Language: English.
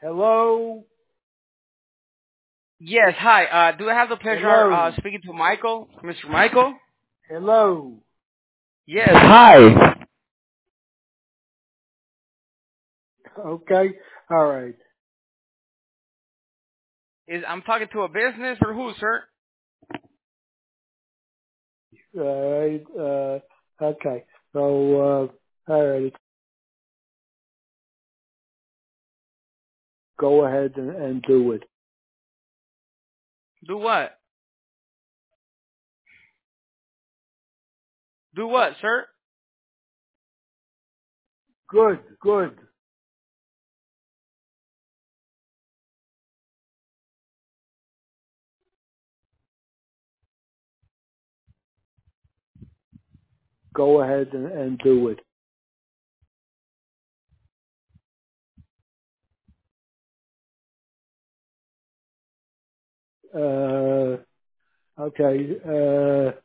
Hello? Yes, hi. Do I have the pleasure Hello? speaking to Michael? Mr. Michael? Hello? Yes, hi. Okay. All right. I'm talking to a business or who, sir? Okay. So, all right. Go ahead and do it. Do what? Do what, sir? Good, good. Go ahead and do it. Okay.